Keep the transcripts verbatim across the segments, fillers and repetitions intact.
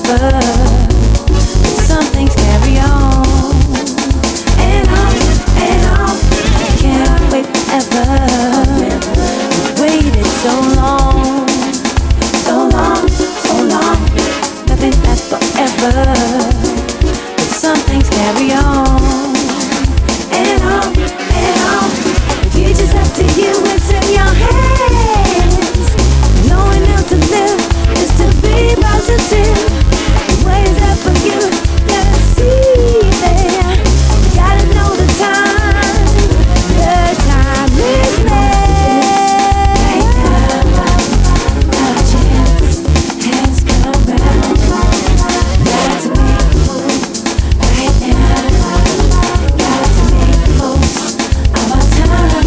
forever. Some things carry on and on and on. Can't wait forever. We've waited so long, so long, so long. Nothing lasts forever, but some things carry on and on and on. The future's up to you, it's in your hands. Knowing how to live is to be positive. The way is up for you, gotta see there. Gotta know the time, the time is made. Our chance has come round. Gotta make a move right now. Gotta make the most of our time.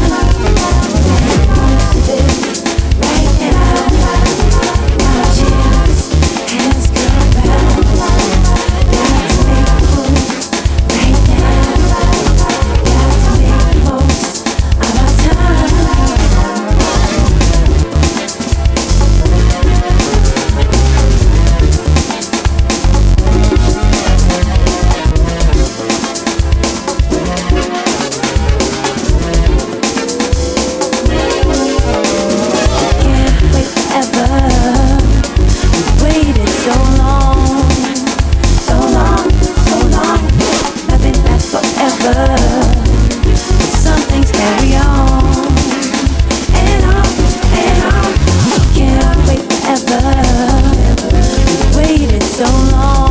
Live right now. Our chance has come round. Gotta make a move right now. Gotta make the most of our time. Can't wait forever. We've waited so long, so long, so long. Nothing lasts forever, but some things carry on and on and on. Can't wait forever. We've waited so long.